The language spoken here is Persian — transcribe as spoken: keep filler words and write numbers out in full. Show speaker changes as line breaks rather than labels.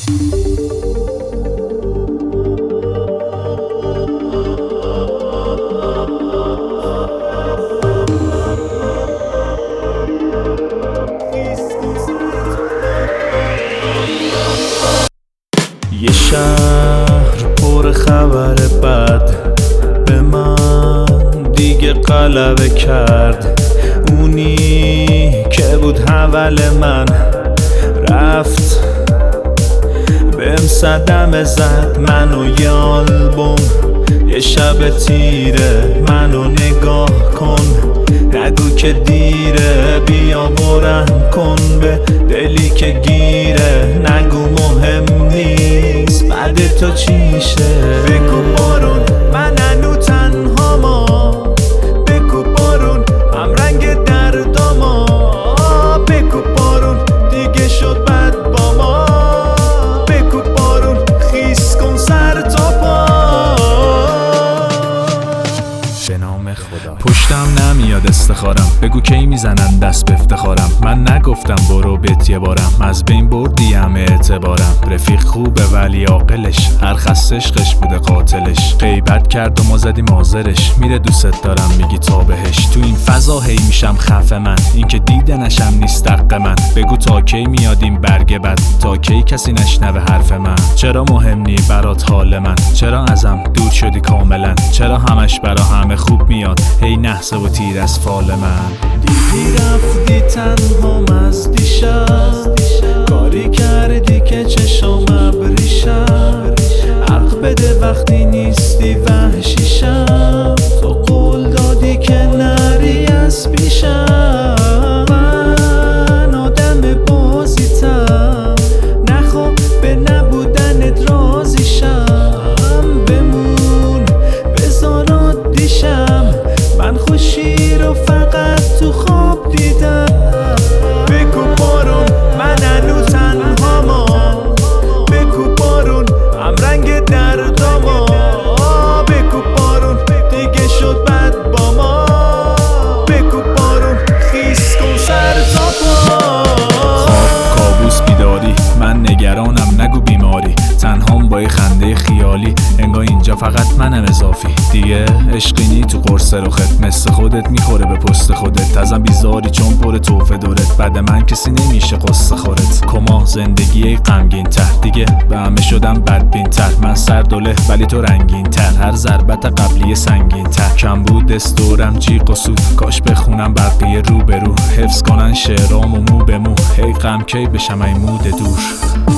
یه شهر پر خبر بد به من دیگه غلبه کرد. اونی که بود حول من رفت بهم صدمه زد. منو یه آلبوم یه شب تیره منو نگاه کن، نگو که دیره، بیا برم کن به دلی که گیره. نگو مهم نیست بعد تو چیشه. بگو بارون من هنو تنها ما، بگو بارون هم رنگ درداما، بگو بارون دیگه شد بد با ما، بگو بارون خیس کن سر تا پا. به نام خدا پشتم نمیاد استخارم، بگو کی میزنن دست به افتخارم. من نگفتم برو بیت یه بارم، از بین بردی همه اعتبارم. رفیق خوبه ولی عاقلش، هر خست عشقش بوده قاتلش. غیبت کرد و ما زدیم آزرش، میره دوست دارم میگی تا بهش. تو این فضا هی میشم خفه من، این که دیدنشم نیست حق من. بگو تا کی میادیم برگ بد، تا کی کسی نشنوه حرف من. چرا مهم نی برات حال من، چرا ازم دور شدی کاملا، چرا همش برا همه خوب میاد هی نحسه و تیر از فال من. دیدی رفتی تنها از دیشب، کاری کردی که چشم ابریشم. حق بده وقتی نیستی وحشیشم، تو قول دادی که نری از پیشم. من آدم بازیتم، نخوا به نبودنت راضیشم. بمون بذار عادیشم، من خوشی رو فقط تو خواب دیدم. بگو بارون من هنو تنها ما، بگو بارون هم رنگ درداما، بگو بارون دیگه شد بد با ما، بگو بارون خیس کن سر تا پا. خواب کابوس بیداری من نگرانم، نگو بیماری تنهام با یه خنده خیالی. انگار اینجا فقط منم اضافی، دیگه عشقینی تو قرص رخت. مثل خودت میخوره به پست خودت، ازم بیزاری چون پر توفه دورت. بعد من کسی نمیشه قصه خورت. کما زندگی غمگین تر، دیگه به همه شدم بدبین تر. من سردوله ولی تو رنگین تر، هر ضربت قبلی سنگین تر. کم بود دستورم جیغ و سود، کاش بخونم بقیه رو به رو. حفظ کنن شعرام و مو به مو، هی غم کی بشم ای مود دور.